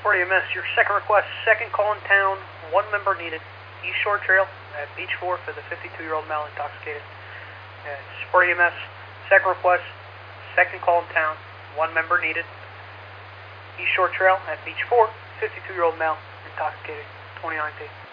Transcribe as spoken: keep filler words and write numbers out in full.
Support E M S, your second request, second call in town, one member needed. East Shore Trail at Beach four for the fifty-two-year-old male intoxicated. Uh, Support E M S, second request, second call in town, one member needed. East Shore Trail at Beach four, fifty-two-year-old male intoxicated, twenty nineteen.